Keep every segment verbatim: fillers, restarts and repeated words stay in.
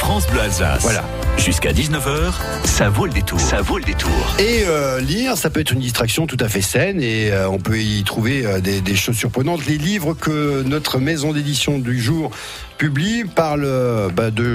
France Bleu Alsace. Voilà. Jusqu'à dix-neuf heures, ça vaut le détour. Ça vaut le détour. Et euh, lire, ça peut être une distraction tout à fait saine et euh, on peut y trouver euh, des, des choses surprenantes. Les livres que notre maison d'édition du jour publie parlent euh, bah, de...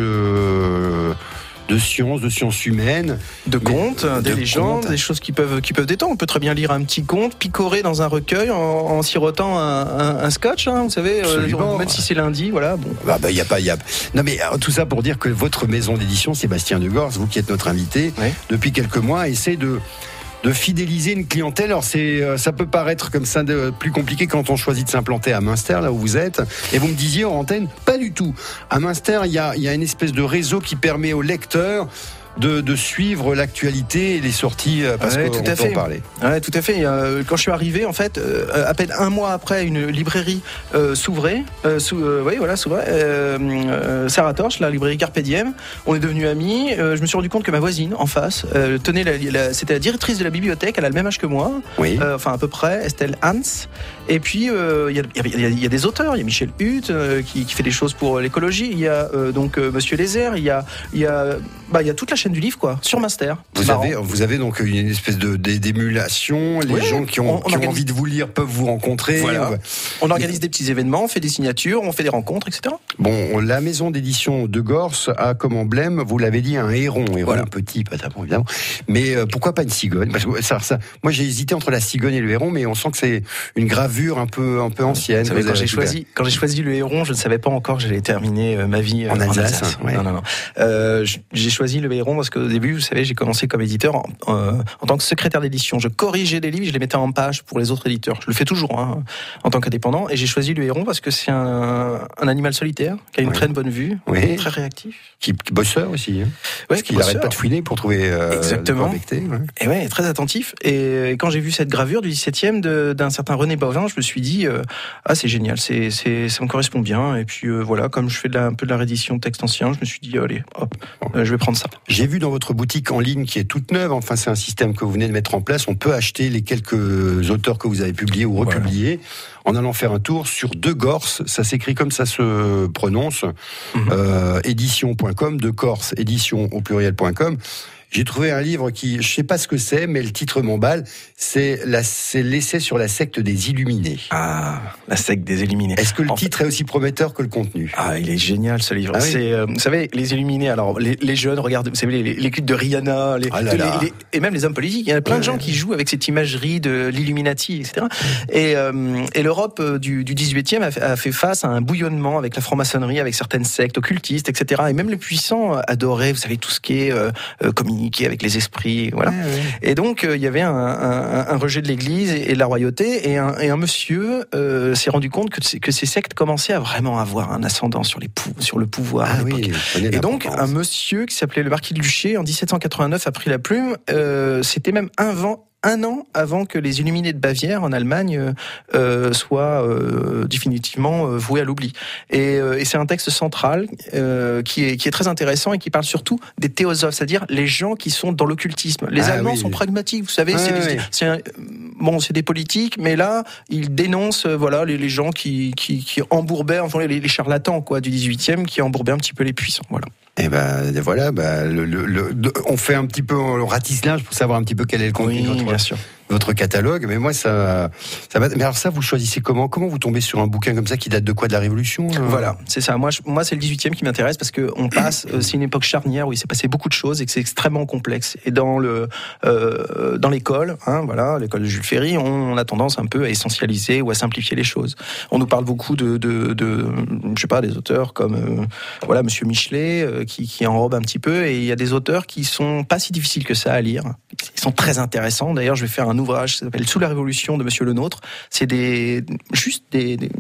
Euh, de sciences, de sciences humaines, de contes, de des légendes, contes. des choses qui peuvent qui peuvent détendre. On peut très bien lire un petit conte, picorer dans un recueil en, en sirotant un, un, un scotch, hein, vous savez, euh, même si c'est lundi, voilà. Bon. Bah, bah, y a pas, y a... Non mais euh, tout ça pour dire que votre maison d'édition, Sébastien Degors, vous qui êtes notre invité, oui. depuis quelques mois, essaie de de fidéliser une clientèle. Alors c'est, ça peut paraître comme ça de, plus compliqué quand on choisit de s'implanter à Münster, là où vous êtes. Et vous me disiez en antenne, pas du tout. À Münster, il y a, il y a une espèce de réseau qui permet aux lecteurs de, de suivre l'actualité et les sorties, parce ouais, qu'on tout à peut fait. en parler. Ouais, tout à fait. Euh, quand je suis arrivé, en fait, euh, à peine un mois après, une librairie euh, s'ouvrait. Euh, sou, euh, oui, voilà, s'ouvrait. Euh, euh, Sarah Torch, la librairie Carpe Diem. On est devenus amis. Euh, je me suis rendu compte que ma voisine, en face, euh, tenait la, la, c'était la directrice de la bibliothèque. Elle a le même âge que moi. Oui. Euh, enfin, à peu près. Estelle Hans. Et puis, il euh, y, y, y, y a des auteurs. Il y a Michel Huth euh, qui, qui fait des choses pour l'écologie. Il y a euh, donc euh, Monsieur Lézère. Il y a, il y a, bah, il y a toute la chaîne du livre, quoi, sur Münster. Vous avez, vous avez donc une espèce de, d'émulation. Les oui, gens qui ont, on, on qui organise... ont envie de vous lire peuvent vous rencontrer. Voilà. On organise des petits événements, on fait des signatures, on fait des rencontres, et cetera. Bon, la maison d'édition de Gors a comme emblème, vous l'avez dit, un héron. Héron voilà. Petit, pas d'abord, évidemment. Mais euh, pourquoi pas une cigogne? Parce que ça, ça, moi, j'ai hésité entre la cigogne et le héron, mais on sent que c'est une gravure un peu, un peu ancienne. Vous savez, quand j'ai choisi, quand j'ai choisi le héron, je ne savais pas encore que j'allais terminer euh, ma vie euh, en Alsace. En Alsace. Ouais. Non, non, non. Euh, j'ai choisi le héron parce qu'au début, vous savez, j'ai commencé comme éditeur en, euh, en tant que secrétaire d'édition. Je corrigeais des livres, je les mettais en page pour les autres éditeurs. Je le fais toujours hein, en tant qu'indépendant. Et j'ai choisi le héron parce que c'est un, un animal solitaire qui a une oui. très bonne vue, oui. très réactif, qui, qui bosseur aussi. Hein. Ouais, parce qu'il n'arrête pas de fouiner pour trouver. Euh, Exactement. Becter, ouais. Et ouais, très attentif. Et quand j'ai vu cette gravure du dix-septième de, d'un certain René Bovin, je me suis dit euh, ah c'est génial, c'est, c'est ça me correspond bien. Et puis euh, voilà, comme je fais de la, un peu de la réédition de texte ancien, je me suis dit allez, hop, euh, je vais prendre ça. J'ai vu dans votre boutique en ligne qui est toute neuve. Enfin, c'est un système que vous venez de mettre en place. On peut acheter les quelques auteurs que vous avez publiés ou republiés voilà. en allant faire un tour sur De Corse. Ça s'écrit comme ça se prononce. Mm-hmm. Euh, édition point com, De Corse, édition au pluriel point com. J'ai trouvé un livre qui, je sais pas ce que c'est, mais le titre m'emballe. C'est, la, c'est l'essai sur la secte des Illuminés. Ah, la secte des Illuminés. Est-ce que le en titre fait... est aussi prometteur que le contenu? Ah, il est génial ce livre. Ah, oui. C'est, euh, vous savez, les Illuminés. Alors, les, les jeunes regardent, vous savez, les, les clips de Rihanna, les, ah là là. Les, les, et même les hommes politiques. Il y a plein ouais. de gens qui jouent avec cette imagerie de l'Illuminati, et cetera. Et, euh, et l'Europe du, du dix-huitième a fait, a fait face à un bouillonnement avec la franc-maçonnerie, avec certaines sectes occultistes, et cetera. Et même les puissants adoraient, vous savez, tout ce qui est euh, communiquer avec les esprits. Voilà. Ouais, ouais. Et donc, il euh, y avait un, un, un rejet de l'Église et de la royauté, et un, et un monsieur euh, s'est rendu compte que, que ces sectes commençaient à vraiment avoir un ascendant sur, les pou- sur le pouvoir ah à l'époque. Oui, et donc, un monsieur qui s'appelait le marquis de Luchet, en dix-sept cent quatre-vingt-neuf, a pris la plume. Euh, c'était même un vent. Un an avant que les Illuminés de Bavière en Allemagne euh, soient euh, définitivement euh, voués à l'oubli. Et, euh, et c'est un texte central euh, qui est qui est très intéressant et qui parle surtout des théosophes, c'est-à-dire les gens qui sont dans l'occultisme. Les ah, Allemands oui. sont pragmatiques, vous savez. Ah, c'est, oui. des, c'est un, bon, c'est des politiques, mais là ils dénoncent euh, voilà les, les gens qui qui qui embourbaient, enfin les, les charlatans quoi du dix-huitième qui embourbaient un petit peu les puissants. Voilà. Et ben voilà, ben, le, le, le, on fait un petit peu le ratissage pour savoir un petit peu quel est le contenu oui, de votre, bien sûr. votre catalogue. Mais moi, ça, ça va. Mais alors ça, vous choisissez comment? Comment vous tombez sur un bouquin comme ça qui date de quoi? De la Révolution? euh... Voilà, c'est ça. Moi, je, moi, c'est le dix-huitième qui m'intéresse parce que on passe. euh, c'est une époque charnière où il s'est passé beaucoup de choses et que c'est extrêmement complexe. Et dans le, euh, dans l'école, hein, voilà, l'école de Jules Ferry, on, on a tendance un peu à essentialiser ou à simplifier les choses. On nous parle beaucoup de, de, de je sais pas, des auteurs comme, euh, voilà, Monsieur Michelet, euh, qui, qui enrobe un petit peu. Et il y a des auteurs qui sont pas si difficiles que ça à lire. Ils sont très intéressants. D'ailleurs, je vais faire un ouvrage qui s'appelle Sous la Révolution de Monsieur Le Nôtre. C'est des, juste des, des,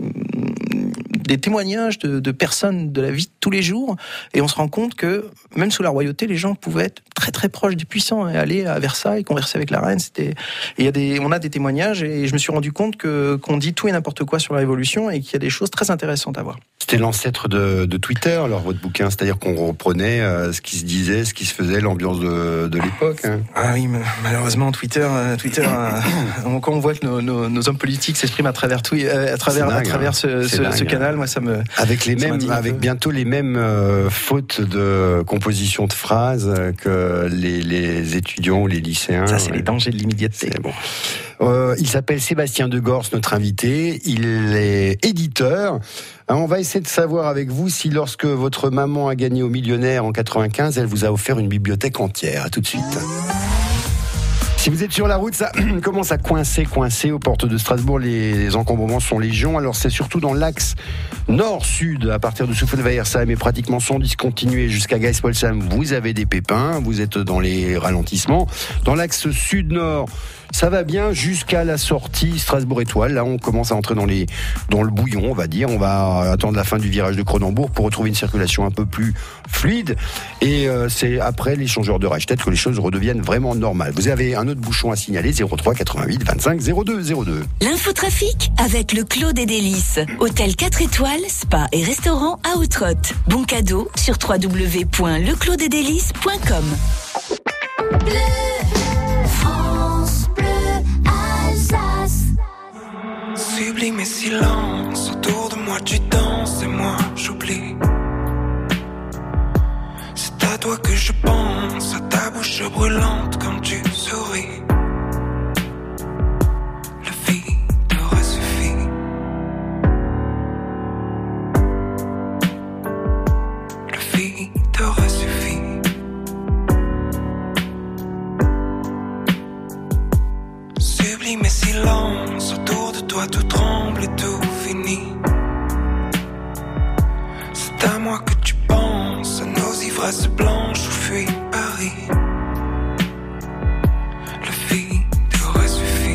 des témoignages de, de personnes de la vie de tous les jours. Et on se rend compte que, même sous la royauté, les gens pouvaient être très très très proche des puissants et aller à Versailles, converser avec la reine. C'était, et il y a des, on a des témoignages et je me suis rendu compte que qu'on dit tout et n'importe quoi sur la Révolution et qu'il y a des choses très intéressantes à voir. C'était l'ancêtre de, de Twitter, alors votre bouquin, c'est-à-dire qu'on reprenait euh, ce qui se disait, ce qui se faisait, l'ambiance de, de l'époque. Hein. Ah oui, malheureusement Twitter, euh, Twitter, euh, quand on voit que nos, nos, nos hommes politiques s'expriment à travers tout, euh, à travers, dingue, à travers ce, ce, dingue, ce canal, moi ça me avec les mêmes, avec bientôt les mêmes euh, fautes de composition de phrases que les, les étudiants ou les lycéens. Ça c'est ouais. les dangers de l'immédiateté. C'est bon. Euh, il s'appelle Sébastien Degors, notre invité. Il est éditeur. Alors, on va essayer de savoir avec vous si lorsque votre maman a gagné au Millionnaire en quatre-vingt-quinze, elle vous a offert une bibliothèque entière. À tout de suite. Si vous êtes sur la route, ça commence à coincer, coincer aux portes de Strasbourg. Les encombrements sont légion. Alors c'est surtout dans l'axe nord-sud, à partir de Souffel-Weiersheim et pratiquement sans discontinuer jusqu'à Geispolsheim, vous avez des pépins. Vous êtes dans les ralentissements. Dans l'axe sud-nord, ça va bien jusqu'à la sortie Strasbourg-Étoile. Là, on commence à entrer dans les, dans le bouillon, on va dire. On va attendre la fin du virage de Cronenbourg pour retrouver une circulation un peu plus fluide. Et euh, c'est après l'échangeur de Reichstätt que les choses redeviennent vraiment normales. Vous avez un autre bouchon à signaler, zéro trois quatre-vingt-huit vingt-cinq zéro deux zéro deux. L'infotrafic avec le Clos des Délices. Hôtel quatre étoiles, spa et restaurant à Outrotte. Bon cadeau sur w w w point le clos des délices point com. Bleu, France, bleu, Alsace. Sublime et silence, autour de moi tu danses et moi j'oublie. C'est à toi que je pense, à ta bouche brûlante quand tu souris. La vie t'aurait suffi. La vie t'aurait suffi. Sublime et silence, autour de toi tout tremble et tout finit. C'est à moi que tu penses, à nos ivresses blanches où fuit Paris. La vie t'aurait suffi.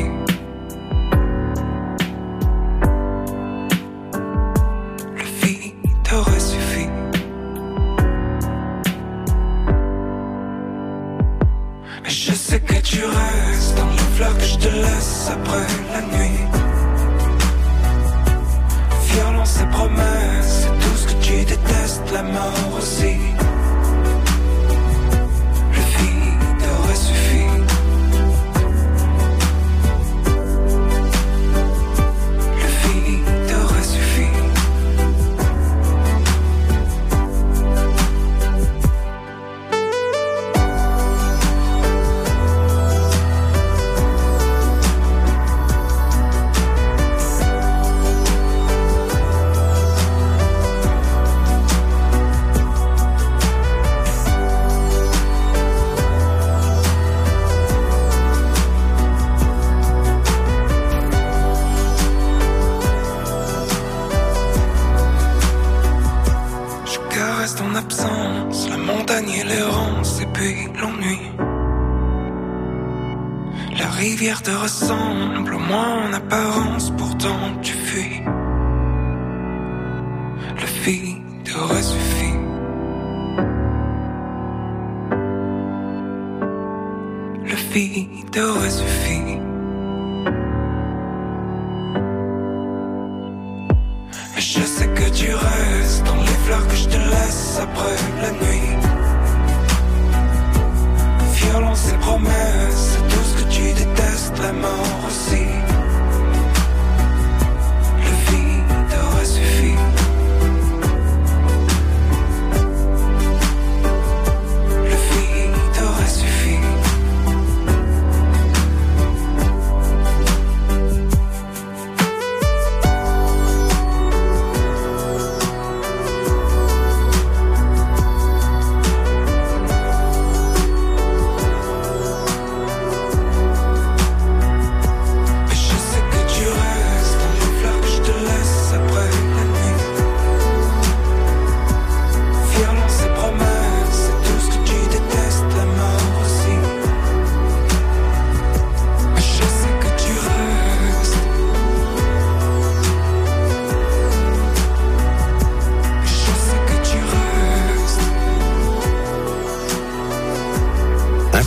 La vie t'aurait suffi. Mais je sais que tu restes dans les fleurs que je te laisse après la nuit. Violence et promesses, c'est tout ce que tu détestes, la mort aussi. La vie t'aurait suffi. La vie t'aurait suffi. Ton absence, la montagne et l'errance et puis l'ennui. La rivière te ressemble, au moins en apparence, pourtant tu fuis. La vie t'aurait suffi. La vie t'aurait suffi. Mais je sais que tu restes dans les fleurs que je te laisse après la nuit. Violence et promesses, c'est tout ce que tu détestes, la mort aussi. La vie t'aurait suffi. La vie t'aurait suffi.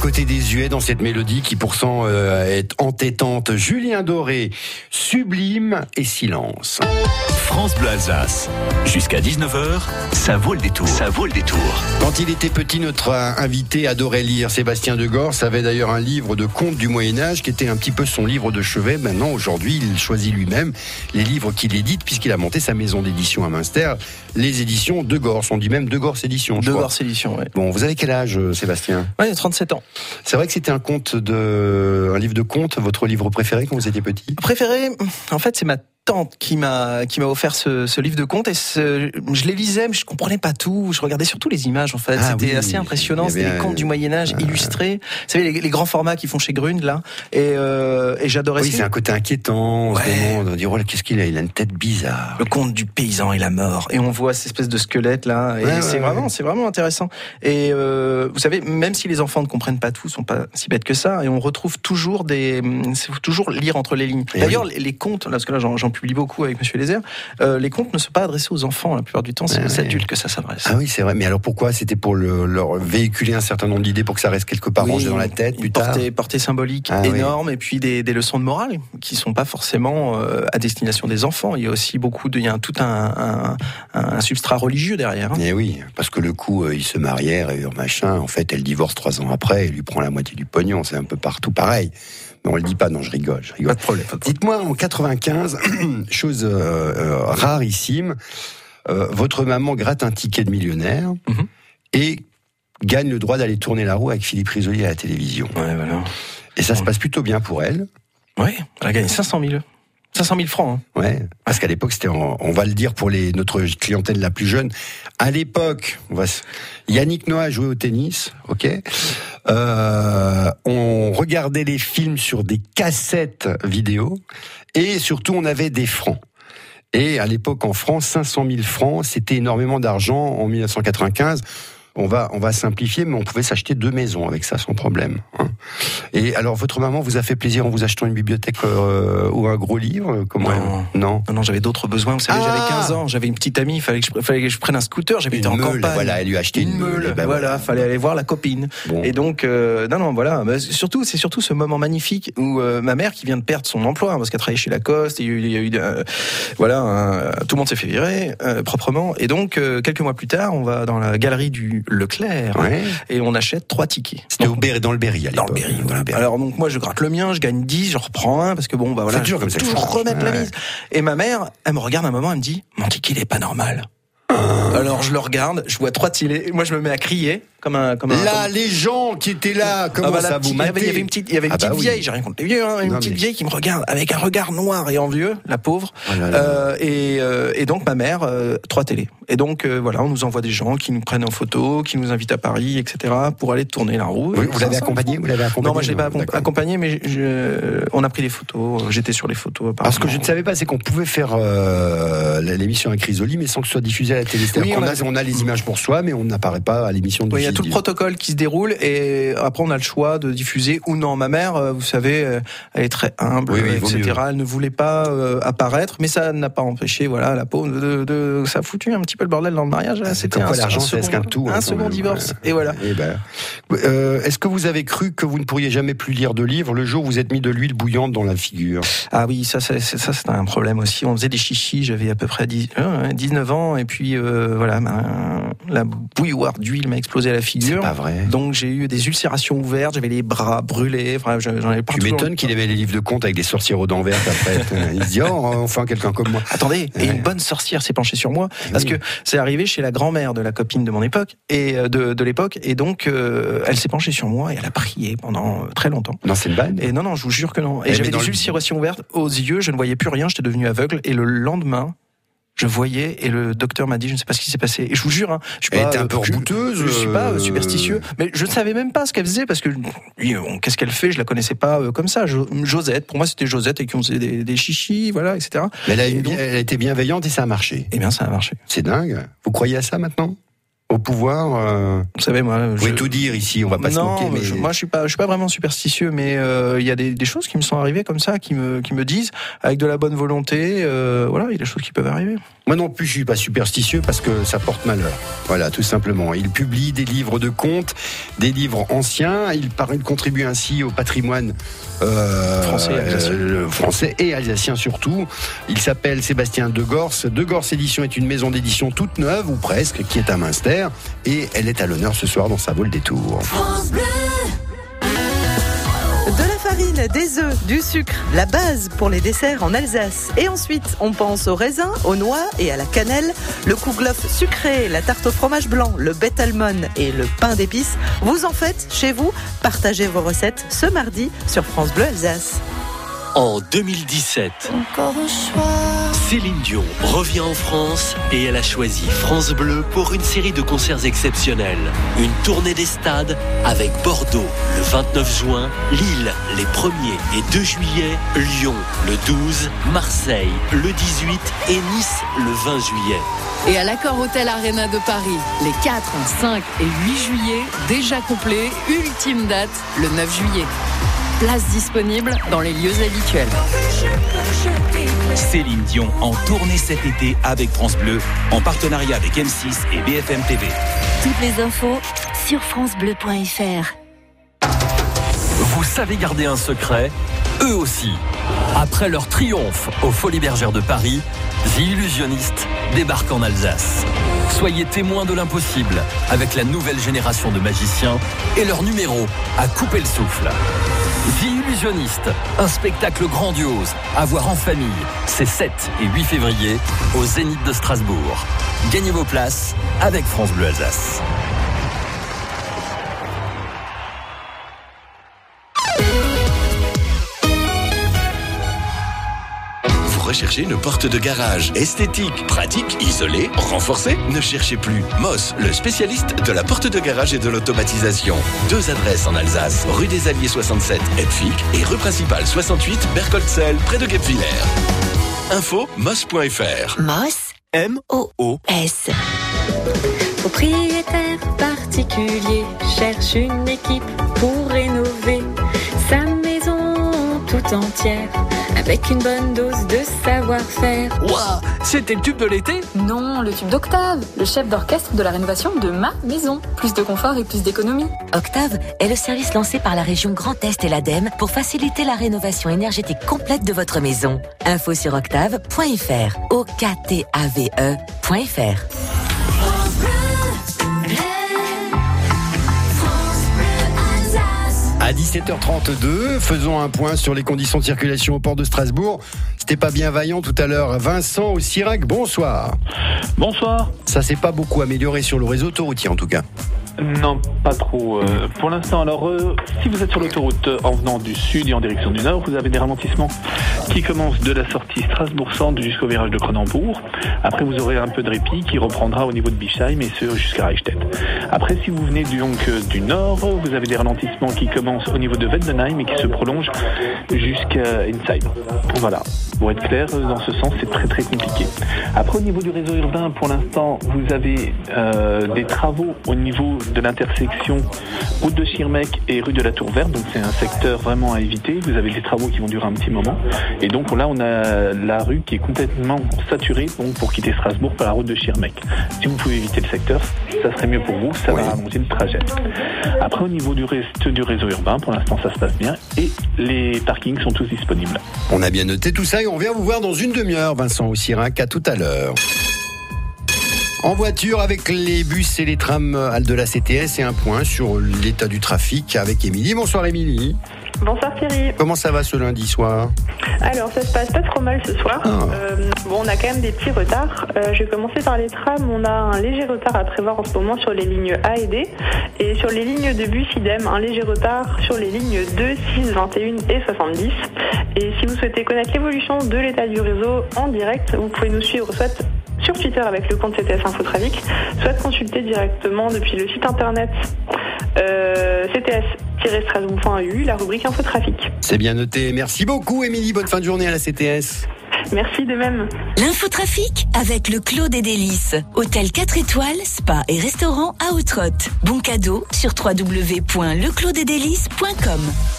côté désuet dans cette mélodie qui pourtant euh, est entêtante. Julien Doré, Sublime et Silence. France Bleu Alsace. Jusqu'à dix-neuf heures, ça vaut le détour. Ça vaut le détour. Quand il était petit, notre invité adorait lire. Sébastien de Gorce avait d'ailleurs un livre de contes du Moyen-Âge qui était un petit peu son livre de chevet. Maintenant, aujourd'hui, il choisit lui-même les livres qu'il édite puisqu'il a monté sa maison d'édition à Münster. Les éditions de Gorce. On dit même de Gorce Éditions. De Gorce Éditions, oui. Bon, vous avez quel âge, Sébastien? Oui, trente-sept ans. C'est vrai que c'était un conte de, un livre de contes, votre livre préféré quand vous étiez petit? Préféré, en fait, c'est ma tante qui m'a qui m'a offert ce, ce livre de contes et ce, je les lisais mais je comprenais pas tout, je regardais surtout les images en fait, ah, c'était oui, assez impressionnant, c'était les contes un... du Moyen-Âge euh... illustrés, vous savez les, les grands formats qu'ils font chez Grund là et, euh, et j'adorais oui, ça. C'est un côté inquiétant, on ouais. se demande, on dit oh là, qu'est-ce qu'il a, il a une tête bizarre. Le conte du paysan et la mort et on voit cette espèce de squelette là et ouais, c'est ouais, vraiment ouais. c'est vraiment intéressant et euh, vous savez même si les enfants ne comprennent pas tout, sont pas si bêtes que ça et on retrouve toujours des c'est toujours lire entre les lignes. Et d'ailleurs oui. les, les contes là, parce que là j'en, j'en publie beaucoup avec Monsieur Lézère, euh, les contes ne sont pas adressés aux enfants la plupart du temps, c'est ouais, aux adultes que ça s'adresse. Ah oui, c'est vrai. Mais alors pourquoi? C'était pour le, leur véhiculer un certain nombre d'idées pour que ça reste quelque part oui, rangé dans la tête plus tard. Portée, portée symbolique ah, énorme oui. et puis des, des leçons de morale qui sont pas forcément euh, à destination des enfants. Il y a aussi beaucoup de, il y a tout un, un, un substrat religieux derrière. Hein. Et oui, parce que le coup euh, ils se marièrent et machin. En fait, elle divorce trois ans après, elle lui prend la moitié du pognon. C'est un peu partout pareil. Non, on le dit pas, non, je rigole, je rigole. Pas de problème. Pas de problème. Dites-moi, en quatre-vingt-quinze, chose euh, euh, rarissime, euh, votre maman gratte un ticket de millionnaire mm-hmm. et gagne le droit d'aller tourner la roue avec Philippe Risoli à la télévision. Ouais, voilà. Et ça ouais. se passe plutôt bien pour elle. Ouais, elle a gagné cinq cent mille. cinq cent mille francs. Hein. Ouais, parce qu'à l'époque, c'était, en, on va le dire pour les, notre clientèle la plus jeune, à l'époque, on va, Yannick Noah jouait au tennis, ok. Euh, on regardait les films sur des cassettes vidéo et surtout on avait des francs. Et à l'époque en France, cinq cent mille francs, c'était énormément d'argent en dix-neuf cent quatre-vingt-quinze. On va, on va simplifier, mais on pouvait s'acheter deux maisons avec ça sans problème. Hein. Et alors, votre maman vous a fait plaisir en vous achetant une bibliothèque euh, ou un gros livre? Comment non. Elle... non, non, non, j'avais d'autres besoins. Vous savez, ah j'avais quinze ans, j'avais une petite amie, il fallait que je, fallait que je prenne un scooter, j'habitais en campagne. Voilà, elle lui a acheté une, une meule. meule ben voilà, voilà, fallait aller voir la copine. Bon. Et donc, euh, non, non, voilà. Mais surtout, c'est surtout ce moment magnifique où euh, ma mère qui vient de perdre son emploi, hein, parce qu'elle travaillait chez Lacoste, et il y a eu, euh, voilà, un, tout le monde s'est fait virer euh, proprement. Et donc, euh, quelques mois plus tard, on va dans la galerie du Leclerc. Ouais. Et on achète trois tickets. C'était donc, au Berry, dans le Berry à l'époque. Dans le Berry, voilà. Alors donc moi je gratte le mien, je gagne dix, je reprends un parce que bon bah voilà, je peux toujours remettre ouais. la mise. Et ma mère, elle me regarde un moment, elle me dit mon ticket il est pas normal. Euh... Alors je le regarde, je vois trois tilets, moi je me mets à crier comme un comme un là comme... les gens qui étaient là comment ah bah, ça vous matait? Il y avait une petite il y avait une ah petite bah vieille, oui. j'ai rien contre les vieux hein, une non, petite mais... vieille qui me regarde avec un regard noir et envieux, la pauvre. Oh là là. Euh, et euh, et donc ma mère euh, trois télés. Et donc euh, voilà, on nous envoie des gens qui nous prennent en photo, qui nous invitent à Paris, et cetera pour aller tourner la roue. Oui, vous l'avez accompagné, vous l'avez accompagné? Non, moi je l'ai pas accom- accompagné, mais je, on a pris des photos. J'étais sur les photos. Alors ce que je ne savais pas, c'est qu'on pouvait faire euh, l'émission avec Risoli, mais sans que ce soit diffusé à la télé. Oui, on, a, a, on a les images pour soi, mais on n'apparaît pas à l'émission de. Oui, il y a tout le protocole qui se déroule et après on a le choix de diffuser ou non. Ma mère, vous savez, elle est très humble, oui, oui, et cetera. Elle ne voulait pas euh, apparaître, mais ça n'a pas empêché, voilà, la pauvre, de, de, ça a foutu un petit peu le bordel dans le mariage. Ah, c'était un, quoi, l'argent, un second, c'est tout, un hein, second divorce. Ouais. Et voilà. Et ben, euh, est-ce que vous avez cru que vous ne pourriez jamais plus lire de livres le jour où vous êtes mis de l'huile bouillante dans la figure? Ah oui, ça, c'est, ça, c'est un problème aussi. On faisait des chichis. J'avais à peu près dix, euh, dix-neuf ans, et puis euh, voilà, ma, la bouilloire d'huile m'a explosé à la figure. C'est pas vrai. Donc j'ai eu des ulcérations ouvertes. J'avais les bras brûlés. Enfin, j'en avais partout. Tu m'étonnes qu'il avait les livres de contes avec des sorcières aux dents vertes après. Il se dit, oh, enfin quelqu'un comme moi. Attendez, ouais. Et une bonne sorcière s'est penchée sur moi parce oui. que c'est arrivé chez la grand-mère de la copine de mon époque et de, de l'époque, et donc euh, elle s'est penchée sur moi et elle a prié pendant très longtemps. Non, c'est une vanne. Et non, non, je vous jure que non. Et elle j'avais des ulcérations le... ouvertes aux yeux, je ne voyais plus rien, j'étais devenu aveugle. Et le lendemain, je voyais et le docteur m'a dit, je ne sais pas ce qui s'est passé. Et je vous jure, hein, je suis elle pas, était un peu rebouteuse. Je, je suis pas euh, superstitieux, mais je ne savais même pas ce qu'elle faisait parce que oui, bon, qu'est-ce qu'elle fait, je la connaissais pas euh, comme ça. Jo- Josette, pour moi c'était Josette et qui on faisait des, des chichis, voilà, et cetera. Mais elle a, et donc, elle a été bienveillante et ça a marché. Eh bien, ça a marché. C'est dingue. Vous croyez à ça maintenant? au pouvoir. Euh... Vous savez, moi, vous je... pouvez tout dire ici, on va pas non, se moquer. Mais... Je, moi, je suis pas, je suis pas vraiment superstitieux, mais il euh, y a des, des choses qui me sont arrivées comme ça, qui me, qui me disent, avec de la bonne volonté, euh, voilà, il y a des choses qui peuvent arriver. Moi non plus, je suis pas superstitieux parce que ça porte malheur. Voilà, tout simplement. Il publie des livres de contes, des livres anciens. Il, par... il contribue ainsi au patrimoine euh, français, et alsacien. Euh, français et alsacien surtout. Il s'appelle Sébastien Degors. Degors Édition est une maison d'édition toute neuve ou presque, qui est à Münster, et elle est à l'honneur ce soir dans Ça vaut le détour. France Bleu. De la farine, des œufs, du sucre, la base pour les desserts en Alsace. Et ensuite, on pense au raisin, aux noix et à la cannelle, le kouglof sucré, la tarte au fromage blanc, le bettelmann et le pain d'épices. Vous en faites chez vous. Partagez vos recettes ce mardi sur France Bleu Alsace. En deux mille dix-sept, Encore un choix. Céline Dion revient en France et elle a choisi France Bleu pour une série de concerts exceptionnels. Une tournée des stades avec Bordeaux le vingt-neuf juin, Lille les premier et deux juillet, Lyon le douze, Marseille le dix-huit et Nice le vingt juillet. Et à l'Accor Hotel Arena de Paris, les quatre, cinq et huit juillet, déjà complet, ultime date le neuf juillet. Place disponible dans les lieux habituels. Céline Dion en tournée cet été avec France Bleu, en partenariat avec M six et B F M T V. Toutes les infos sur francebleu point f r. Vous savez garder un secret ? Eux aussi. Après leur triomphe aux Folies Bergères de Paris, The Illusionist débarque en Alsace. Soyez témoins de l'impossible avec la nouvelle génération de magiciens et leur numéro à couper le souffle. The Illusionist, un spectacle grandiose à voir en famille. C'est sept et huit février au Zénith de Strasbourg. Gagnez vos places avec France Bleu Alsace. Recherchez une porte de garage esthétique, pratique, isolée, renforcée. Ne cherchez plus. Moss, le spécialiste de la porte de garage et de l'automatisation. Deux adresses en Alsace, rue des Alliés soixante-sept, Elfic, et rue principale soixante-huit, Berkoltzel, près de Guebwiller. Info, moss point f r. Moss, M O O S. Propriétaire particulier cherche une équipe pour rénover sa maison tout entière. Avec une bonne dose de savoir-faire. Waouh, c'était le tube de l'été ? Non, le tube d'Octave, le chef d'orchestre de la rénovation de ma maison. Plus de confort et plus d'économie. Octave est le service lancé par la région Grand Est et l'ADEME pour faciliter la rénovation énergétique complète de votre maison. Info sur octave point f r. O K T A V E point f r. À dix-sept heures trente-deux, faisons un point sur les conditions de circulation au port de Strasbourg. C'était pas bien vaillant tout à l'heure. Vincent au Sirac, bonsoir. Bonsoir. Ça s'est pas beaucoup amélioré sur le réseau autoroutier en tout cas. Non, pas trop. Euh, pour l'instant, alors, euh, si vous êtes sur l'autoroute euh, en venant du sud et en direction du nord, vous avez des ralentissements qui commencent de la sortie Strasbourg-Centre jusqu'au virage de Cronenbourg. Après, vous aurez un peu de répit qui reprendra au niveau de Bischheim et ce jusqu'à Reichstätt. Après, si vous venez du, donc, euh, du nord, vous avez des ralentissements qui commencent au niveau de Weldenheim et qui se prolongent jusqu'à Insheim. Voilà. Pour être clair, dans ce sens, c'est très très compliqué. Après, au niveau du réseau urbain, pour l'instant, vous avez euh, des travaux au niveau de l'intersection route de Schirmeck et rue de la Tour Verte, donc c'est un secteur vraiment à éviter. Vous avez des travaux qui vont durer un petit moment et donc là on a la rue qui est complètement saturée donc pour quitter Strasbourg par la route de Schirmeck. Si vous pouvez éviter le secteur, ça serait mieux pour vous, ça oui. va rallonger le trajet. Après au niveau du reste du réseau urbain, pour l'instant ça se passe bien et les parkings sont tous disponibles. On a bien noté tout ça et on vient vous voir dans une demi-heure, Vincent au Sirac, à tout à l'heure. En voiture avec les bus et les trams de la C T S et un point sur l'état du trafic avec Émilie. Bonsoir Émilie. Bonsoir Thierry. Comment ça va ce lundi soir ? Alors ça se passe pas trop mal ce soir. Ah. Euh, bon, on a quand même des petits retards. Euh, je vais commencer par les trams. On a un léger retard à prévoir en ce moment sur les lignes A et D. Et sur les lignes de bus, idem, un léger retard sur les lignes deux, six, vingt et un et soixante-dix. Et si vous souhaitez connaître l'évolution de l'état du réseau en direct, vous pouvez nous suivre soit sur Twitter avec le compte C T S Infotrafic, soit consulter directement depuis le site internet euh, c t s tiret strasbourg point e u, la rubrique Infotrafic. C'est bien noté. Merci beaucoup Émilie. Bonne fin de journée à la C T S. Merci de même. L'infotrafic avec le Clos des Délices. Hôtel quatre étoiles, spa et restaurant à Outrotte. Bon cadeau sur w w w point le clos des délices point com.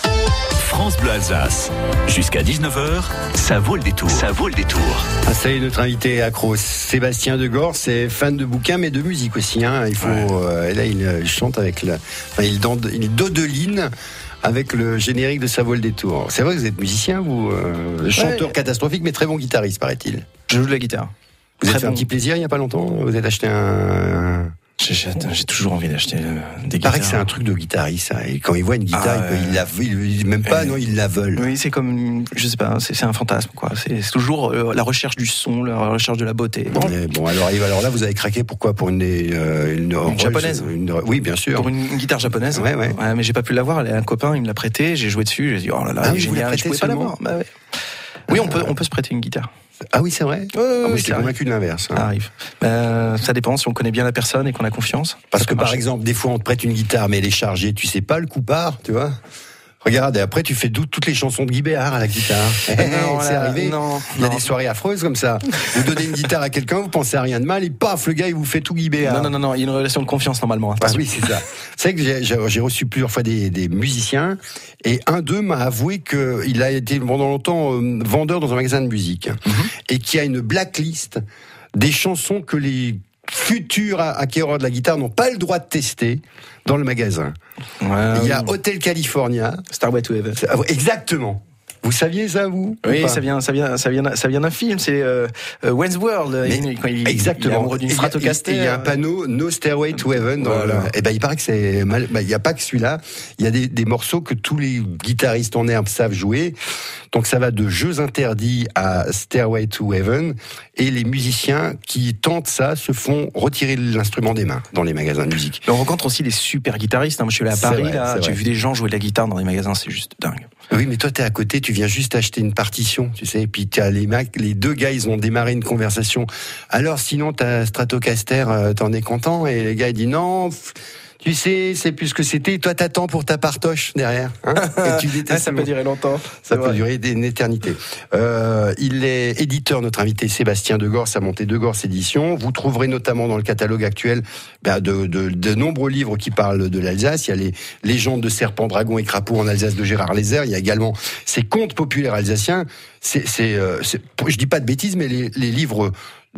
France Bleu Alsace. Jusqu'à dix-neuf heures, ça vaut le détour. Ça vaut le détour. Ah, ça y est, notre invité accro, Sébastien Degors, c'est fan de bouquins mais de musique aussi. Hein. Il faut, ouais. euh, là, il chante avec le, enfin, il, dande, il dodeline avec le générique de Ça vaut le détour. C'est vrai que vous êtes musicien, vous, euh, chanteur ouais. catastrophique, mais très bon guitariste, paraît-il. Je joue de la guitare. Vous avez très fait bon. un petit plaisir il n'y a pas longtemps. Vous avez acheté un. J'ai, j'ai, j'ai toujours envie d'acheter euh, des guitares. Il paraît que c'est un truc de guitariste, ça. Et quand il voit une guitare, ah, il, peut, il la il, même pas, euh, non, il la vole. Oui, c'est comme, je sais pas, c'est, c'est un fantasme, quoi. C'est, c'est toujours euh, la recherche du son, la recherche de la beauté. Bon, mais bon alors, alors là, vous avez craqué pourquoi pour une, euh, une, une japonaise. Une, oui, bien sûr. Pour une, une guitare japonaise. Ouais, ouais. ouais, mais j'ai pas pu l'avoir. Elle est un copain, il me l'a prêté. J'ai joué dessus. J'ai dit, oh là là, ah, il est génial. Je pouvais pas l'avoir. Bah, ouais. Oui, on peut, on peut se prêter une guitare. Ah oui, c'est vrai. Ouais, ouais, ah, moi, oui, j'étais convaincu de l'inverse. Hein. Ça arrive. Ben, ça dépend si on connaît bien la personne et qu'on a confiance. Parce que par exemple, des fois, on te prête une guitare, mais elle est chargée. Tu sais pas le coup part, tu vois. Regarde, et après tu fais toutes les chansons de Guy Béard à la guitare. Non, c'est arrivé. Non, il y a non. des soirées affreuses comme ça. Vous donnez une guitare à quelqu'un, vous pensez à rien de mal, et paf, le gars il vous fait tout Guy Béard. Non, non, non, non, il y a une relation de confiance normalement. Ah oui, c'est ça. C'est vrai que j'ai, j'ai reçu plusieurs fois des, des musiciens, et un d'eux m'a avoué qu'il a été pendant longtemps euh, vendeur dans un magasin de musique, mm-hmm. et qu'il y a une blacklist des chansons que les futurs acquéreurs de la guitare n'ont pas le droit de tester dans le magasin. Ouais, il y a Hotel California, Stairway to Heaven. Exactement. Vous saviez ça, vous? Oui, ça vient, ça vient, ça vient, ça vient d'un film. C'est euh, Wayne's World. Mais il, quand il, exactement. Il est amoureux d'une Stratocaster. Il y a un panneau No Stairway to Heaven. Dans voilà. le... Et ben, il paraît que c'est mal. Ben, il n'y a pas que celui-là. Il y a des, des morceaux que tous les guitaristes en herbe savent jouer. Donc ça va de Jeux interdits à Stairway to Heaven. Et les musiciens qui tentent ça se font retirer l'instrument des mains dans les magasins de musique. On rencontre aussi les super guitaristes. Moi, je suis allé à Paris. Vrai, là, j'ai vrai. vu des gens jouer de la guitare dans les magasins. C'est juste dingue. Oui, mais toi, t'es à côté, tu viens juste acheter une partition, tu sais, et puis t'as les, macs, les deux gars, ils ont démarré une conversation. Alors, sinon, t'as Stratocaster, euh, t'en es content? Et les gars, ils disent non, pff, tu sais, c'est plus ce que c'était. Toi, t'attends pour ta partoche derrière. Hein, et tu détestes. Ah, ça peut durer longtemps. Ça peut durer une éternité. Euh, il est éditeur, notre invité Sébastien Degors, a monté Degors Éditions. Vous trouverez notamment dans le catalogue actuel ben, de, de, de nombreux livres qui parlent de l'Alsace. Il y a les légendes de serpents, dragons et crapauds en Alsace de Gérard Lézère. Il y a également ces contes populaires alsaciens. C'est, c'est, euh, c'est, je dis pas de bêtises, mais les, les livres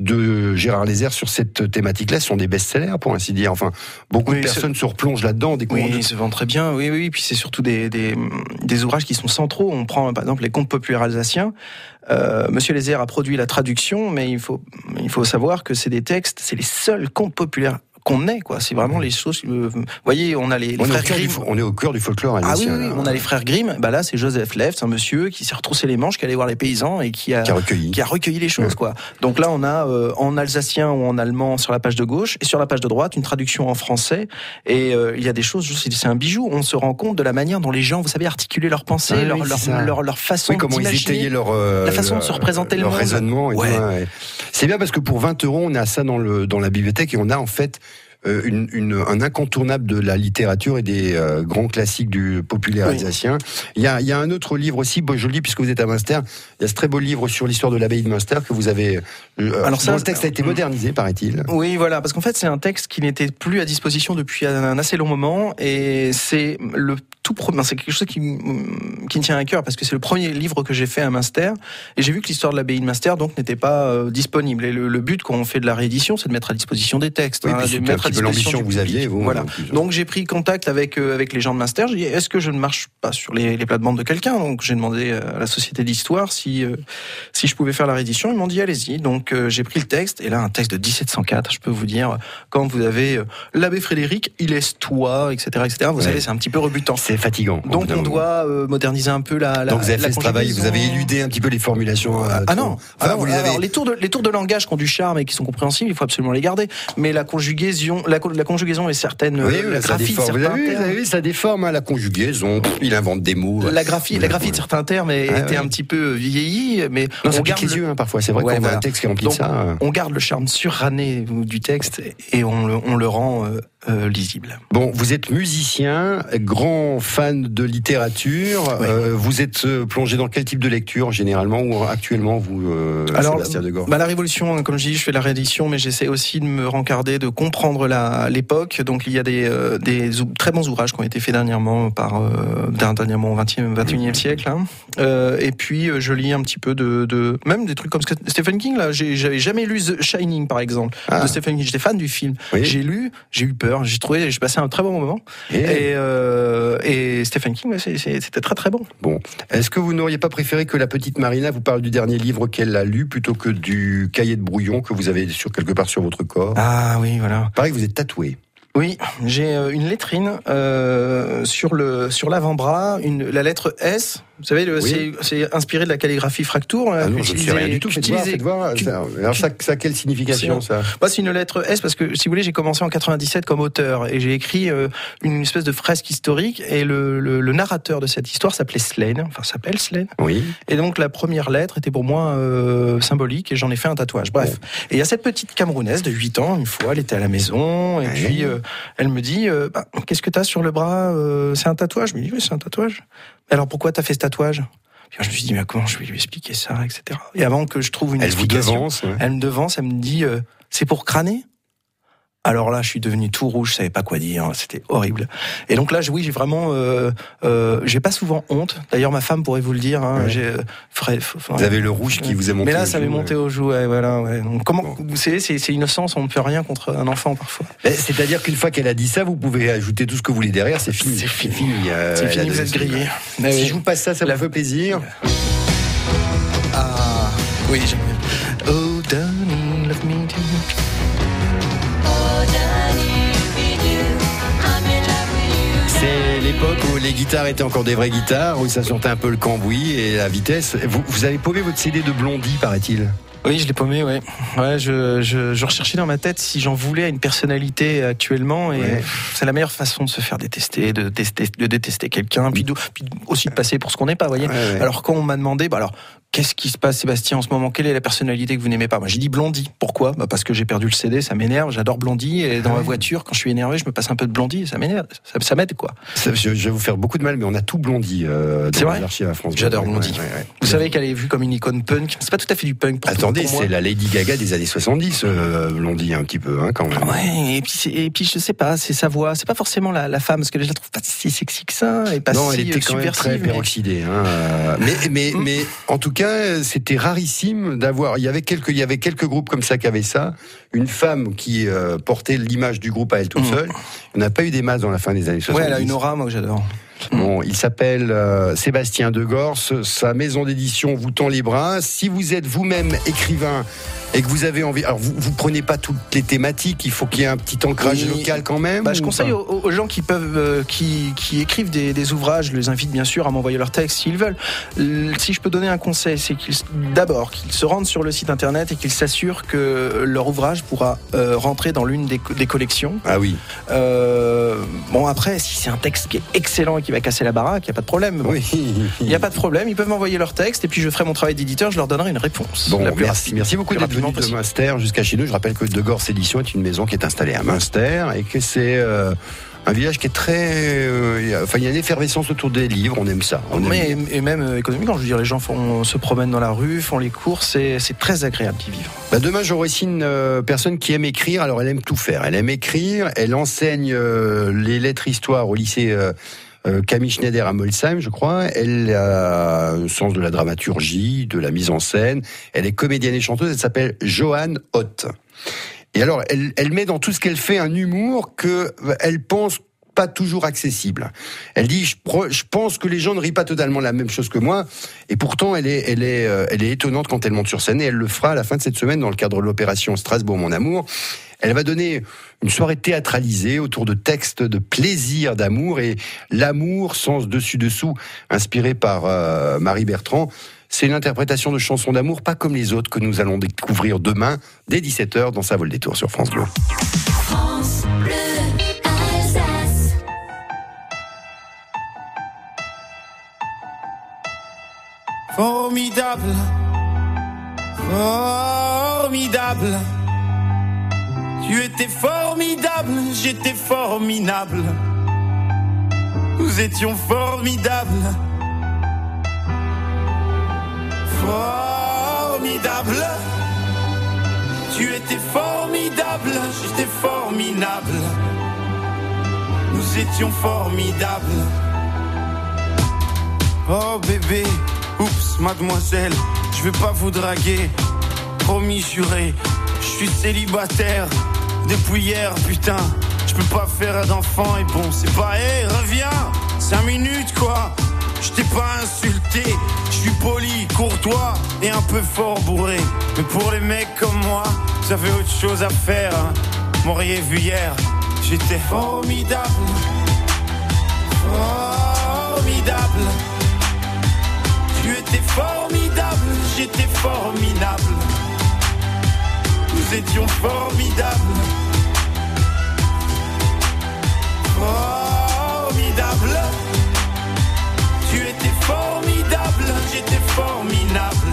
de Gérard Lézère sur cette thématique-là sont des best-sellers, pour ainsi dire. Enfin, beaucoup oui, de personnes se replongent là-dedans. Des oui, ils se vendent très bien. Oui, oui. Puis c'est surtout des, des, des ouvrages qui sont centraux. On prend par exemple les contes populaires alsaciens. Euh, Monsieur Lézère a produit la traduction, mais il faut, il faut savoir que c'est des textes, c'est les seuls contes populaires qu'on ait, quoi. C'est vraiment les choses. Vous voyez, on a les, les on frères est Grimm. Du, on est au cœur du folklore alsacien. Ah oui, oui, oui, on a les frères Grimm. Bah là, c'est Joseph Lefts, un monsieur qui s'est retroussé les manches, qui allait voir les paysans et qui a, qui a recueilli, qui a recueilli les choses, ouais. quoi. Donc là, on a euh, en alsacien ou en allemand sur la page de gauche et sur la page de droite une traduction en français. Et euh, il y a des choses, c'est un bijou. On se rend compte de la manière dont les gens, vous savez, articulaient leurs pensées, ah, leur, oui, leur, leur, leur façon oui, comment d'imaginer, ils étayaient leur, euh, la façon leur, de se représenter leur le monde. raisonnement. Et ouais. tout, ouais. C'est bien parce que pour vingt euros, on a ça dans le dans la bibliothèque et on a en fait Une, une, un incontournable de la littérature et des euh, grands classiques du populaire oui. alsacien. Il y a, il y a un autre livre aussi, bon, je le lis puisque vous êtes à Münster, il y a ce très beau livre sur l'histoire de l'abbaye de Münster que vous avez... Euh, alors ça, le texte a été modernisé, paraît-il. Oui, voilà, parce qu'en fait, c'est un texte qui n'était plus à disposition depuis un assez long moment, et c'est le tout premier, c'est quelque chose qui, qui me tient à cœur, parce que c'est le premier livre que j'ai fait à Münster, et j'ai vu que l'histoire de l'abbaye de Münster, donc, n'était pas euh, disponible. Et le, le but, quand on fait de la réédition, c'est de mettre à disposition des textes, oui, hein, de mettre à disposition l'ambition que vous aviez, vous. Voilà. Donc j'ai pris contact avec euh, avec les gens de Münster. J'ai dit est-ce que je ne marche pas sur les, les plates-bandes de quelqu'un? Donc j'ai demandé à la Société d'Histoire si euh, si je pouvais faire la réédition. Ils m'ont dit allez-y. Donc euh, j'ai pris le texte et là un texte de dix-sept cent quatre. Je peux vous dire quand vous avez euh, l'abbé Frédéric, il est toi, et cetera, et cetera. Vous ouais. savez c'est un petit peu rebutant. C'est fatigant. Donc on doit euh, moderniser un peu la. la Donc vous avez la fait ce travail, vous avez éludé un petit peu les formulations. Euh, ah non. Enfin, ah, vous les alors, avez... les tours de les tours de langage qui ont du charme et qui sont compréhensibles, il faut absolument les garder. Mais la conjugaison, la, la conjugaison est certaine. Oui, la ça graphie déforme. de Vous avez, vu, termes, vous avez vu, ça déforme hein, la conjugaison. Il invente des mots. La graphie, la graphie de certains termes ah, était ouais. un petit peu vieillie, mais non, on ça garde pique les le... yeux hein, parfois. C'est vrai ouais, qu'on voilà. a un texte qui est rempli Donc, de ça. On garde le charme suranné du texte et on le, on le rend euh, euh, lisible. Bon, vous êtes musicien, grand fan de littérature. Ouais. Euh, vous êtes plongé dans quel type de lecture généralement ou actuellement vous, euh, Alors, Sébastien Degorce? Bah, la Révolution, comme je dis, je fais la réédition, mais j'essaie aussi de me rencarder, de comprendre la, l'époque. Donc il y a des, euh, des ou- très bons ouvrages qui ont été faits dernièrement par euh, dernièrement au vingtième, vingt et unième siècle. Hein. Euh, et puis euh, je lis un petit peu de, de même des trucs comme Stephen King. Là, j'ai, j'avais jamais lu The Shining par exemple Ah. de Stephen King. J'étais fan du film. Oui. J'ai lu, j'ai eu peur, j'ai trouvé, j'ai passé un très bon moment. Et, Et, euh, et Stephen King, ouais, c'est, c'est, c'était très très bon. bon, est-ce que vous n'auriez pas préféré que la petite Marina vous parle du dernier livre qu'elle a lu plutôt que du cahier de brouillon que vous avez sur quelque part sur votre corps? Ah oui, voilà. Pareil, vous êtes tatoué. Oui, j'ai euh, une lettrine euh, sur le sur l'avant-bras, une la lettre S. Vous savez, le, Oui. c'est, c'est inspiré de la calligraphie fracture. Ah non, je ne sais rien du tout. Faites voir, faites voir. tu- Ça- Alors ça, ça a quelle signification ça? Moi, c'est une lettre S parce que, si vous voulez, j'ai commencé en quatre-vingt-dix-sept comme auteur et j'ai écrit euh, une espèce de fresque historique et le, le, le narrateur de cette histoire s'appelait Slane, enfin s'appelle Slane. Oui. Et donc la première lettre était pour moi euh, symbolique et j'en ai fait un tatouage. Bref. Et il y a cette petite Camerounaise de huit ans, une fois, elle était à la maison et Ouais. puis euh, elle me dit euh, bah, qu'est-ce que t'as sur le bras euh, C'est un tatouage. Je me dis oui, c'est un tatouage. Alors pourquoi t'as fait ce tatouage? Puis je me suis dit, mais comment je vais lui expliquer ça, et cetera. Et avant que je trouve une Elle vous explication, devance, ouais. elle me devance, elle me dit, euh, c'est pour crâner? Alors là, je suis devenu tout rouge, je savais pas quoi dire, c'était horrible. Et donc là, oui, j'ai vraiment, euh, euh, j'ai pas souvent honte. D'ailleurs, ma femme pourrait vous le dire. Hein, Ouais. j'ai, euh, Fred, enfin, Vous avez le rouge qui vous est monté Mais là, aux ça m'est joues, monté ouais. aux joues. Ouais, voilà. Ouais. Donc comment, vous savez, c'est, c'est innocence, on ne peut rien contre un enfant parfois. Eh, C'est-à-dire qu'une fois qu'elle a dit ça, vous pouvez ajouter tout ce que vous voulez derrière, c'est fini. C'est fini. euh, C'est elle a fini, vous donné êtes son- grillés. Si Mais oui. je vous passe ça, ça La- vous fait plaisir? Ah, oui, j'aime bien. Oh, Danny, love me too. C'est l'époque où les guitares étaient encore des vraies guitares, où ça sentait un peu le cambouis et la vitesse. Vous, vous avez paumé votre C D de Blondie, paraît-il. Oui, je l'ai paumé, ouais. Ouais, je, je, je recherchais dans ma tête si j'en voulais à une personnalité actuellement, et Ouais. pff, c'est la meilleure façon de se faire détester, de, tester, de détester quelqu'un, puis, de, puis aussi de passer pour ce qu'on n'est pas, vous voyez. Ouais, ouais. Alors quand on m'a demandé, bah alors, qu'est-ce qui se passe, Sébastien, en ce moment? Quelle est la personnalité que vous n'aimez pas? Moi, j'ai dit Blondie. Pourquoi? Bah parce que j'ai perdu le C D, ça m'énerve. J'adore Blondie, et dans Ah ma ouais. voiture, quand je suis énervé, je me passe un peu de Blondie, et ça m'énerve. Ça, ça m'aide, quoi. Ça, je, je vais vous faire beaucoup de mal, mais on a tout Blondie euh, C'est dans vrai les archives à France. J'adore Ouais, Blondie. ouais, ouais, ouais. Vous savez qu'elle est vue comme une icône punk. C'est pas tout à fait du punk. Pour Attendez, pour moi. c'est la Lady Gaga des années soixante-dix, euh, Blondie, un petit peu, hein, quand même. Ouais, et puis, c'est- et puis je sais pas, c'est sa voix, c'est pas forcément la, la femme, parce que je la trouve pas si sexy que ça, et pas Non, si elle était euh, quand même très subversive. mais- peroxydée. Hein. euh, Mais, mais, Mm. mais en tout cas, c'était rarissime d'avoir. Il y avait quelques, il y avait quelques groupes comme ça qui avaient ça. Une femme qui euh, portait l'image du groupe à elle toute Mm. seule. On n'a pas eu des masses dans la fin des années soixante-dix. Ouais, elle a une aura, moi que j'adore. Bon, il s'appelle euh, Sébastien Degorce. Sa maison d'édition vous tend les bras. Si vous êtes vous-même écrivain et que vous avez envie, alors vous, vous prenez pas toutes les thématiques. Il faut qu'il y ait un petit ancrage Oui. local quand même. Bah, je ou conseille pas aux, aux gens qui peuvent, euh, qui, qui écrivent des, des ouvrages, je les invite bien sûr à m'envoyer leurs textes s'ils veulent. L- Si je peux donner un conseil, c'est qu'ils, d'abord, qu'ils se rendent sur le site internet et qu'ils s'assurent que leur ouvrage pourra euh, rentrer dans l'une des, co- des collections. Ah oui. Euh, bon, après, si c'est un texte qui est excellent et qui va casser la baraque, il n'y a pas de problème. Bon, Oui. il n'y a pas de problème, ils peuvent m'envoyer leur texte et puis je ferai mon travail d'éditeur, je leur donnerai une réponse. Bon, La plus merci, rapide, merci beaucoup plus d'être venu rapidement de possible. Münster jusqu'à chez nous. Je rappelle que Degorce Édition est une maison qui est installée à Münster et que c'est euh, un village qui est très... euh, il y a- enfin, il y a une effervescence autour des livres, on aime ça. On aime Mais, bien. et même euh, économiquement, je veux dire, les gens font, se promènent dans la rue, font les courses, et c'est très agréable d'y vivre. Bah, demain, j'aurai aussi une euh, personne qui aime écrire. Alors, elle aime tout faire. Elle aime écrire, elle enseigne euh, les lettres histoire au lycée... Euh, Euh, Camille Schneider à Molsheim, je crois. Elle a un sens de la dramaturgie, de la mise en scène. Elle est comédienne et chanteuse. Elle s'appelle Joanne Hoth. Et alors, elle, elle met dans tout ce qu'elle fait un humour que elle pense pas toujours accessible. Elle dit, je, pro- je pense que les gens ne rient pas totalement la même chose que moi, et pourtant elle est, elle est, euh, elle est étonnante quand elle monte sur scène, et elle le fera à la fin de cette semaine dans le cadre de l'opération Strasbourg Mon Amour. Elle va donner une soirée théâtralisée autour de textes de plaisir, d'amour, et l'amour, sens dessus-dessous, inspiré par euh, Marie Bertrand. C'est une interprétation de chansons d'amour, pas comme les autres, que nous allons découvrir demain, dès dix-sept heures, dans Sa Vol des Tours sur France Bleu. France Bleu Alsace. Formidable, formidable. Tu étais formidable, j'étais formidable. Nous étions formidables. Formidable. Tu étais formidable, j'étais formidable. Nous étions formidables. Oh bébé, oups, mademoiselle, je vais pas vous draguer. Promis juré, je suis célibataire depuis hier, putain. Je peux pas faire d'enfant et bon, c'est pas, hé, hey, reviens, cinq minutes quoi. Je t'ai pas insulté, je suis poli, courtois et un peu fort bourré. Mais pour les mecs comme moi, vous avez autre chose à faire, hein. M'auriez vu hier, j'étais formidable. Formidable. Tu étais formidable, j'étais formidable. Nous étions formidables. Formidable. Tu étais formidable, j'étais formidable.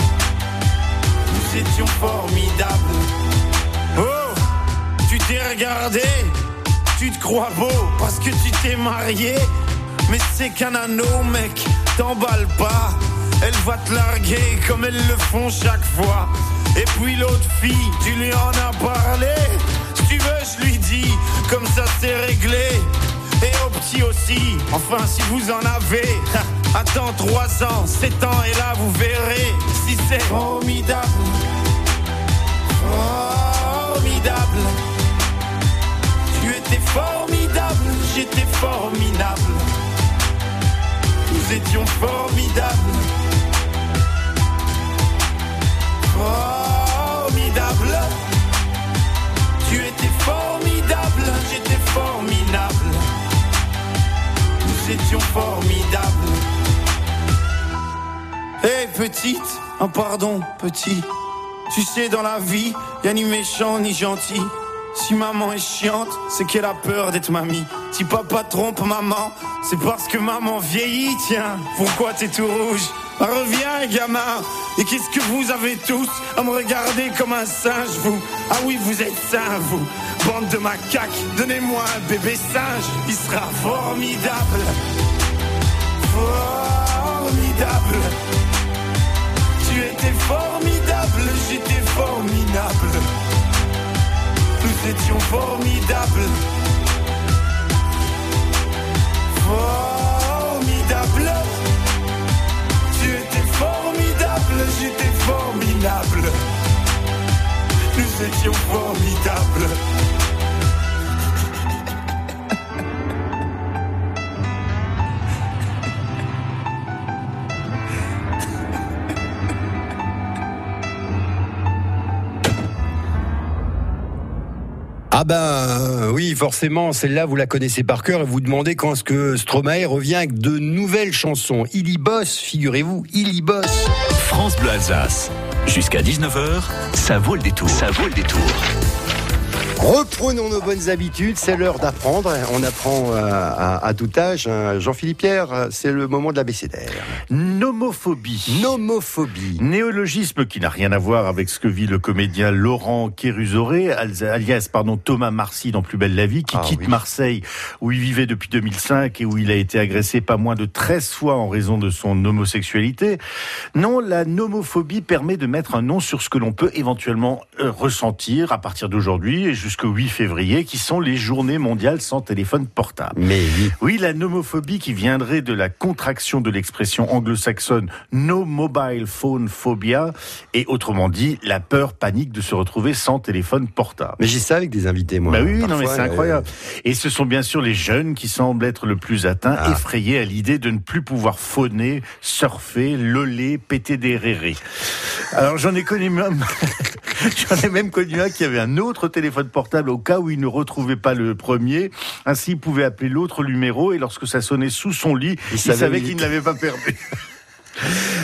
Nous étions formidables. Oh, tu t'es regardé, tu te crois beau parce que tu t'es marié. Mais c'est qu'un anneau, mec, t'emballe pas. Elle va te larguer comme elles le font chaque fois. Et puis l'autre fille, tu lui en as parlé. Si tu veux, je lui dis, comme ça c'est réglé. Et au petit aussi, enfin si vous en avez. Attends trois ans, sept ans et là vous verrez si c'est formidable. Formidable. Tu étais formidable, j'étais formidable. Nous étions formidables. Formidable. Tu étais formidable, j'étais formidable. Nous étions formidables. Hé hey, petite, un pardon petit. Tu sais dans la vie, y'a ni méchant ni gentil. Si maman est chiante, c'est qu'elle a peur d'être mamie. Si papa trompe maman, c'est parce que maman vieillit. Tiens, pourquoi t'es tout rouge? Ah, reviens gamin. Et qu'est-ce que vous avez tous à me regarder comme un singe, vous? Ah oui, vous êtes sains, vous. Bande de macaques, donnez-moi un bébé singe. Il sera formidable. Formidable. Tu étais formidable, j'étais formidable. Nous étions formidables. Formidable. Tu étais formidable, j'étais formidable. Nous étions formidables. Ah ben oui, forcément, celle-là, vous la connaissez par cœur et vous demandez quand est-ce que Stromae revient avec de nouvelles chansons. Il y bosse, figurez-vous, il y bosse. France Bleu Alsace. Jusqu'à dix-neuf heures, ça vaut le détour. Ça vaut le détour. Reprenons nos bonnes habitudes, c'est l'heure d'apprendre. On apprend à, à, à tout âge. Jean-Philippe Pierre, c'est le moment de l'abécédaire. Nomophobie. Nomophobie. Néologisme qui n'a rien à voir avec ce que vit le comédien Laurent Kérusoré, alias pardon, Thomas Marcy dans Plus belle la vie, qui ah, quitte oui. Marseille, où il vivait depuis deux mille cinq et où il a été agressé pas moins de treize fois en raison de son homosexualité. Non, la nomophobie permet de mettre un nom sur ce que l'on peut éventuellement euh, ressentir à partir d'aujourd'hui et jusqu'au huit février, qui sont les journées mondiales sans téléphone portable. Mais oui. Oui, la nomophobie qui viendrait de la contraction de l'expression anglo-saxonne no mobile phone phobia, et autrement dit, la peur panique de se retrouver sans téléphone portable. Mais j'ai ça avec des invités, moi. Bah oui, parfois, non, mais c'est incroyable. Euh... Et ce sont bien sûr les jeunes qui semblent être le plus atteints, ah. effrayés à l'idée de ne plus pouvoir phoner, surfer, loler, péter des rérés. Alors j'en ai connu même, j'en ai même connu un qui avait un autre téléphone portable au cas où il ne retrouvait pas le premier. Ainsi, il pouvait appeler l'autre numéro et lorsque ça sonnait sous son lit, il, il savait qu'il ne l'avait pas perdu.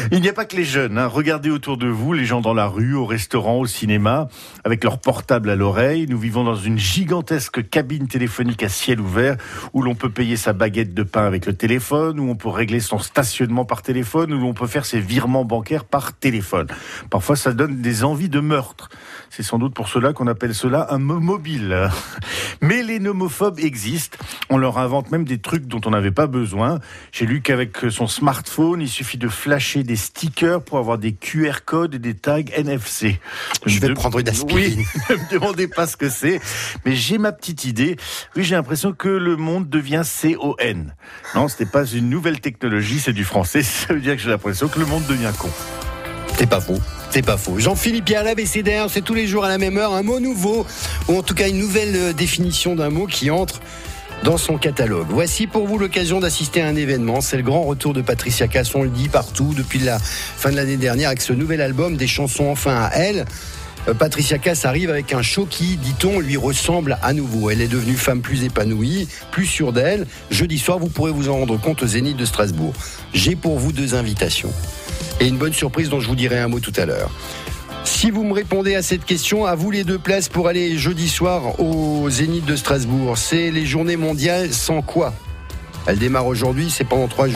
Il n'y a pas que les jeunes, hein. Regardez autour de vous, les gens dans la rue, au restaurant, au cinéma, avec leur portable à l'oreille. Nous vivons dans une gigantesque cabine téléphonique à ciel ouvert, où l'on peut payer sa baguette de pain avec le téléphone, où on peut régler son stationnement par téléphone, où l'on peut faire ses virements bancaires par téléphone. Parfois, ça donne des envies de meurtre. C'est sans doute pour cela qu'on appelle cela un mobile. Mais les nomophobes existent. On leur invente même des trucs dont on n'avait pas besoin. J'ai lu qu'avec son smartphone, il suffit de flasher des stickers pour avoir des Q R codes et des tags N F C. Je vais de... prendre une aspirine. Oui, ne me demandez pas ce que c'est, mais j'ai ma petite idée. Oui, j'ai l'impression que le monde devient C O N. Non, ce n'est pas une nouvelle technologie, c'est du français. Ça veut dire que j'ai l'impression que le monde devient con. C'est pas faux. C'est pas faux. Jean-Philippe Pierre, l'A B C D R, c'est tous les jours à la même heure un mot nouveau, ou en tout cas une nouvelle définition d'un mot qui entre dans son catalogue. Voici pour vous l'occasion d'assister à un événement. C'est le grand retour de Patricia Cass, on le dit partout depuis la fin de l'année dernière avec ce nouvel album des chansons enfin à elle. Patricia Cass arrive avec un show qui, dit-on, lui ressemble à nouveau. Elle est devenue femme plus épanouie, plus sûre d'elle. Jeudi soir, vous pourrez vous en rendre compte au Zénith de Strasbourg. J'ai pour vous deux invitations et une bonne surprise dont je vous dirai un mot tout à l'heure. Si vous me répondez à cette question, à vous les deux places pour aller jeudi soir au Zénith de Strasbourg. C'est les journées mondiales sans quoi ? Elle démarre aujourd'hui, c'est pendant trois jours.